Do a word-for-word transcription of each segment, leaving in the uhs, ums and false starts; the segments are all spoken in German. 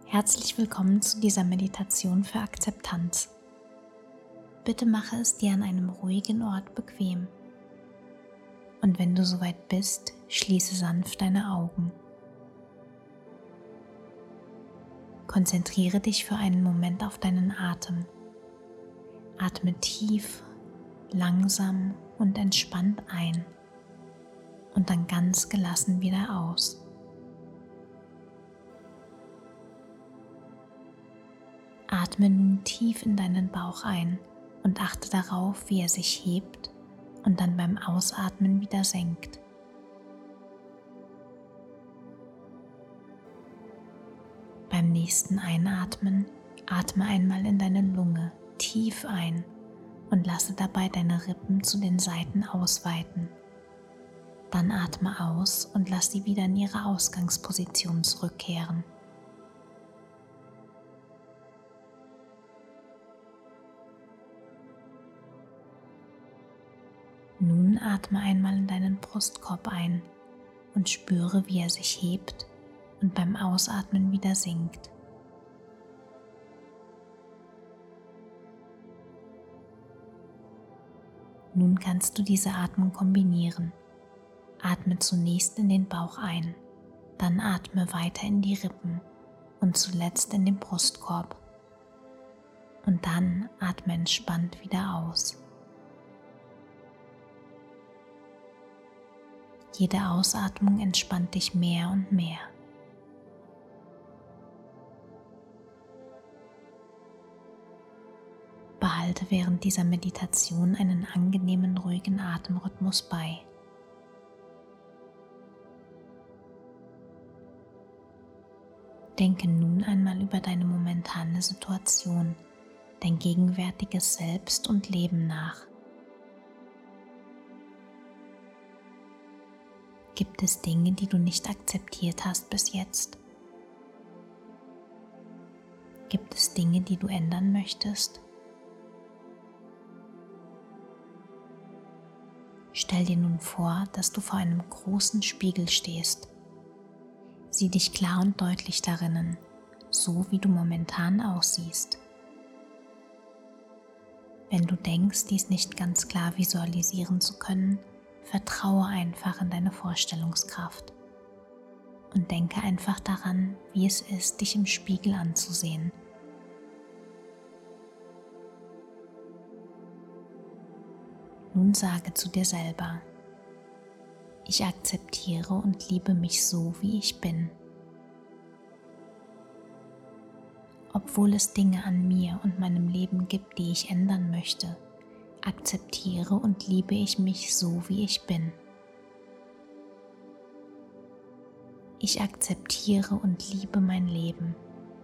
Herzlich willkommen zu dieser Meditation für Akzeptanz. Bitte mache es dir an einem ruhigen Ort bequem. Und wenn du soweit bist, schließe sanft deine Augen. Konzentriere dich für einen Moment auf deinen Atem. Atme tief, langsam und entspannt ein und dann ganz gelassen wieder aus. Atme nun tief in deinen Bauch ein und achte darauf, wie er sich hebt und dann beim Ausatmen wieder senkt. Beim nächsten Einatmen atme einmal in deine Lunge tief ein und lasse dabei deine Rippen zu den Seiten ausweiten. Dann atme aus und lass sie wieder in ihre Ausgangsposition zurückkehren. Nun atme einmal in deinen Brustkorb ein und spüre, wie er sich hebt und beim Ausatmen wieder sinkt. Nun kannst du diese Atmung kombinieren. Atme zunächst in den Bauch ein, dann atme weiter in die Rippen und zuletzt in den Brustkorb. Und dann atme entspannt wieder aus. Jede Ausatmung entspannt dich mehr und mehr. Behalte während dieser Meditation einen angenehmen, ruhigen Atemrhythmus bei. Denke nun einmal über deine momentane Situation, dein gegenwärtiges Selbst und Leben nach. Gibt es Dinge, die du nicht akzeptiert hast bis jetzt? Gibt es Dinge, die du ändern möchtest? Stell dir nun vor, dass du vor einem großen Spiegel stehst. Sieh dich klar und deutlich darinnen, so wie du momentan aussiehst. Wenn du denkst, dies nicht ganz klar visualisieren zu können, vertraue einfach in deine Vorstellungskraft und denke einfach daran, wie es ist, dich im Spiegel anzusehen. Nun sage zu dir selber: Ich akzeptiere und liebe mich so, wie ich bin. Obwohl es Dinge an mir und meinem Leben gibt, die ich ändern möchte, akzeptiere und liebe ich mich so, wie ich bin. Ich akzeptiere und liebe mein Leben.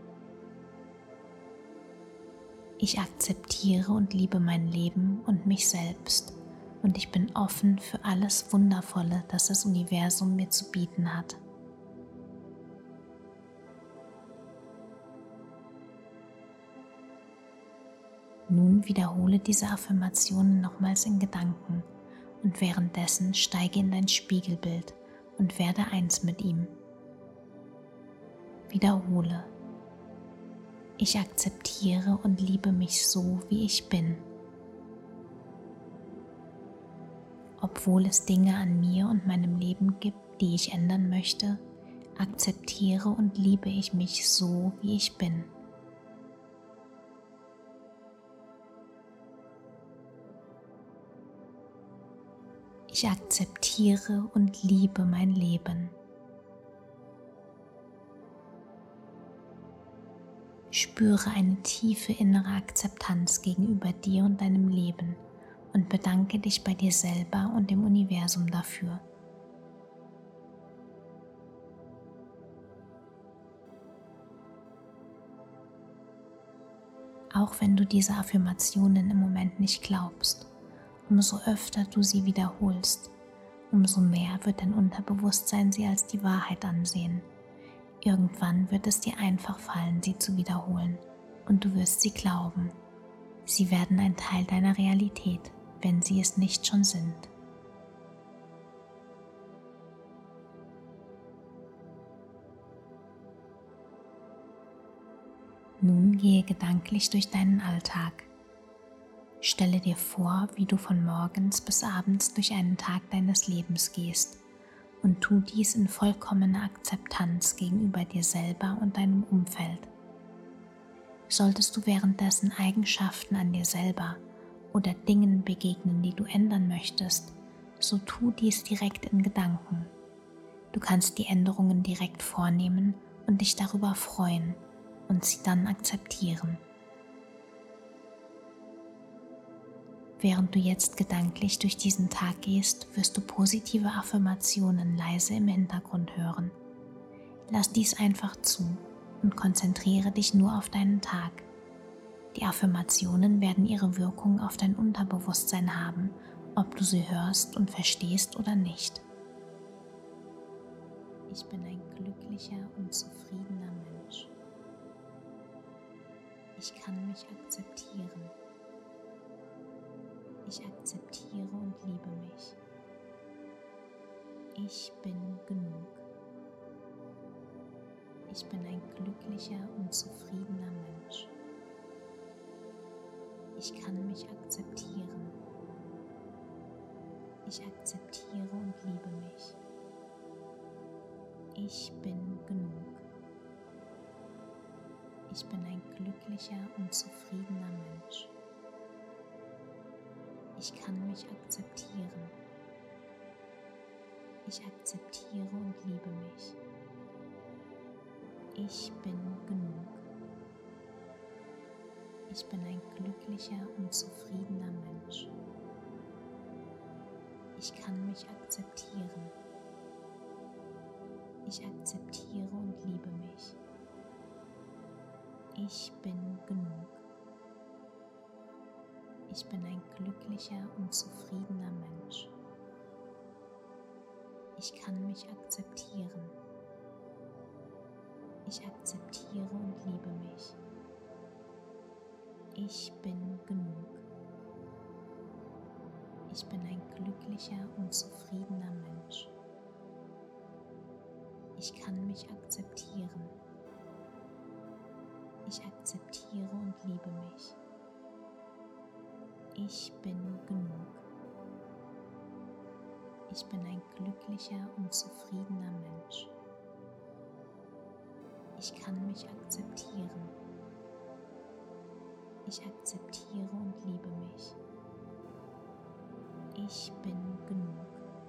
Ich akzeptiere und liebe mein Leben und mich selbst und ich bin offen für alles Wundervolle, das das Universum mir zu bieten hat. Nun wiederhole diese Affirmationen nochmals in Gedanken und währenddessen steige in dein Spiegelbild und werde eins mit ihm. Wiederhole: Ich akzeptiere und liebe mich so, wie ich bin. Obwohl es Dinge an mir und meinem Leben gibt, die ich ändern möchte, akzeptiere und liebe ich mich so, wie ich bin. Ich akzeptiere und liebe mein Leben. Spüre eine tiefe innere Akzeptanz gegenüber dir und deinem Leben und bedanke dich bei dir selber und dem Universum dafür. Auch wenn du diese Affirmationen im Moment nicht glaubst, umso öfter du sie wiederholst, umso mehr wird dein Unterbewusstsein sie als die Wahrheit ansehen. Irgendwann wird es dir einfach fallen, sie zu wiederholen, und du wirst sie glauben. Sie werden ein Teil deiner Realität, wenn sie es nicht schon sind. Nun gehe gedanklich durch deinen Alltag. Stelle dir vor, wie du von morgens bis abends durch einen Tag deines Lebens gehst und tu dies in vollkommener Akzeptanz gegenüber dir selber und deinem Umfeld. Solltest du währenddessen Eigenschaften an dir selber oder Dingen begegnen, die du ändern möchtest, so tu dies direkt in Gedanken. Du kannst die Änderungen direkt vornehmen und dich darüber freuen und sie dann akzeptieren. Während du jetzt gedanklich durch diesen Tag gehst, wirst du positive Affirmationen leise im Hintergrund hören. Lass dies einfach zu und konzentriere dich nur auf deinen Tag. Die Affirmationen werden ihre Wirkung auf dein Unterbewusstsein haben, ob du sie hörst und verstehst oder nicht. Ich bin ein glücklicher und zufriedener Mensch. Ich kann mich akzeptieren. Ich akzeptiere und liebe mich. Ich bin genug. Ich bin ein glücklicher und zufriedener Mensch. Ich kann mich akzeptieren. Ich akzeptiere und liebe mich. Ich bin genug. Ich bin ein glücklicher und zufriedener Mensch. Ich kann mich akzeptieren. Ich akzeptiere und liebe mich. Ich bin genug. Ich bin ein glücklicher und zufriedener Mensch. Ich kann mich akzeptieren. Ich akzeptiere und liebe mich. Ich bin genug. Ich bin ein glücklicher und zufriedener Mensch. Ich kann mich akzeptieren. Ich akzeptiere und liebe mich. Ich bin genug. Ich bin ein glücklicher und zufriedener Mensch. Ich kann mich akzeptieren. Ich akzeptiere und liebe mich. Ich bin genug. Ich bin ein glücklicher und zufriedener Mensch. Ich kann mich akzeptieren. Ich akzeptiere und liebe mich. Ich bin genug.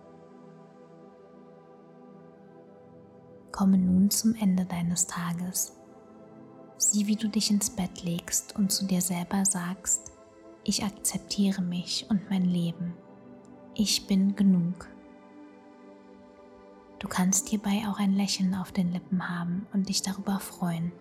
Komme nun zum Ende deines Tages. Sieh, wie du dich ins Bett legst und zu dir selber sagst: Ich akzeptiere mich und mein Leben. Ich bin genug. Du kannst hierbei auch ein Lächeln auf den Lippen haben und dich darüber freuen.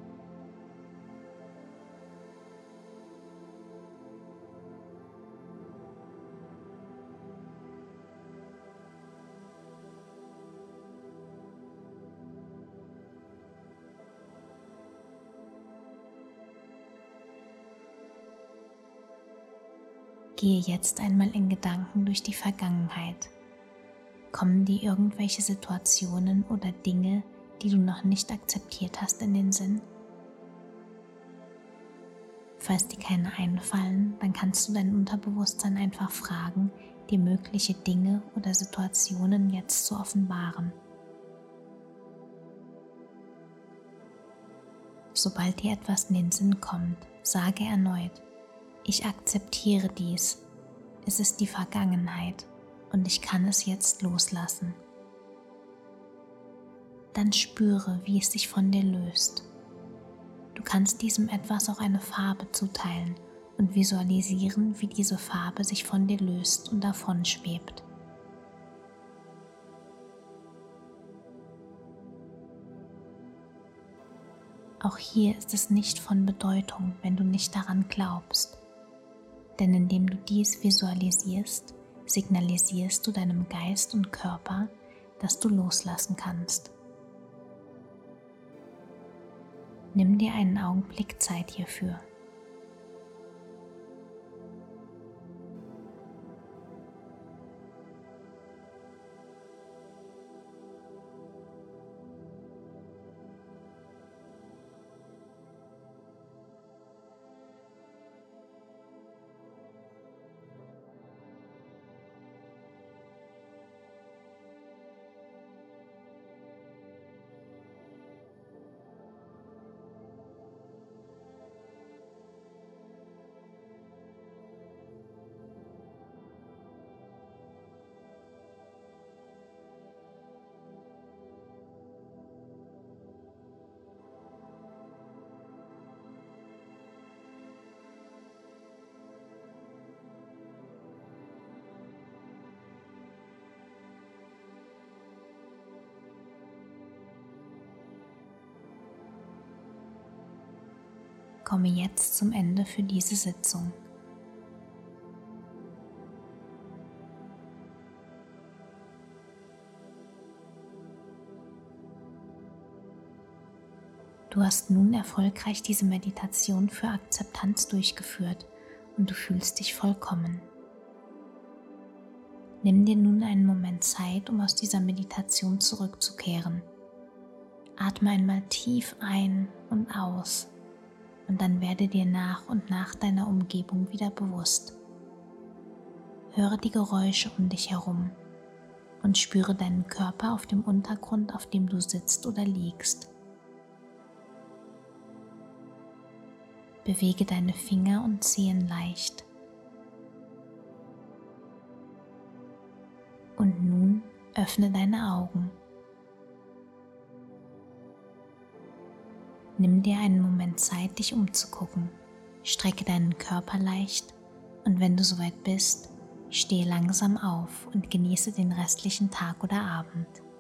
Gehe jetzt einmal in Gedanken durch die Vergangenheit. Kommen dir irgendwelche Situationen oder Dinge, die du noch nicht akzeptiert hast, in den Sinn? Falls dir keine einfallen, dann kannst du dein Unterbewusstsein einfach fragen, dir mögliche Dinge oder Situationen jetzt zu offenbaren. Sobald dir etwas in den Sinn kommt, sage erneut: Ich akzeptiere dies. Es ist die Vergangenheit und ich kann es jetzt loslassen. Dann spüre, wie es sich von dir löst. Du kannst diesem etwas auch eine Farbe zuteilen und visualisieren, wie diese Farbe sich von dir löst und davon schwebt. Auch hier ist es nicht von Bedeutung, wenn du nicht daran glaubst. Denn indem du dies visualisierst, signalisierst du deinem Geist und Körper, dass du loslassen kannst. Nimm dir einen Augenblick Zeit hierfür. komme jetzt zum Ende für diese Sitzung. Du hast nun erfolgreich diese Meditation für Akzeptanz durchgeführt und du fühlst dich vollkommen. Nimm dir nun einen Moment Zeit, um aus dieser Meditation zurückzukehren. Atme einmal tief ein und aus und dann werde dir nach und nach deiner Umgebung wieder bewusst. Höre die Geräusche um dich herum und spüre deinen Körper auf dem Untergrund, auf dem du sitzt oder liegst. Bewege deine Finger und Zehen leicht. Und nun öffne deine Augen. Nimm dir einen Moment Zeit, dich umzugucken. Strecke deinen Körper leicht und wenn du soweit bist, stehe langsam auf und genieße den restlichen Tag oder Abend.